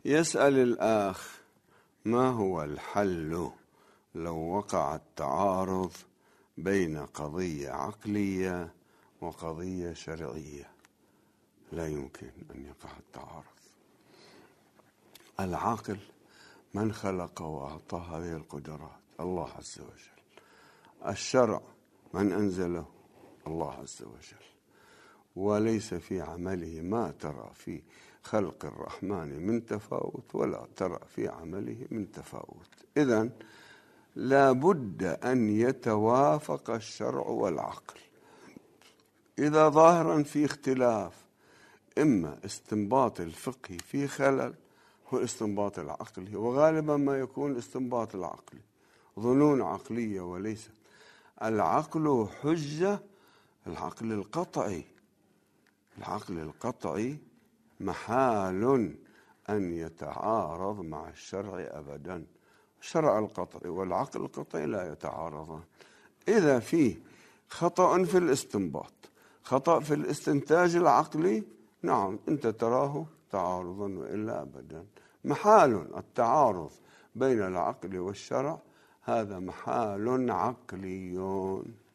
يسأل الآخ: ما هو الحل لو وقع التعارض بين قضية عقلية وقضية شرعية؟ لا يمكن أن يقع التعارض. العاقل من خلق وأعطى هذه القدرات؟ الله عز وجل. الشرع من أنزله؟ الله عز وجل. وليس في عمله ما ترى في خلق الرحمن من تفاوت ولا ترى في عمله من تفاوت. إذن لا بد أن يتوافق الشرع والعقل. إذا ظاهرا في اختلاف، إما استنباط الفقه في خلل واستنباط العقلي، وغالبا ما يكون استنباط العقلي ظنون عقلية وليس العقل حجة. العقل القطعي محال أن يتعارض مع الشرع أبدا. الشرع القطعي والعقل القطعي لا يتعارضان. إذا فيه خطأ في الاستنباط، خطأ في الاستنتاج العقلي، نعم أنت تراه تعارضا، وإلا أبدا. محال التعارض بين العقل والشرع، هذا محال عقلي.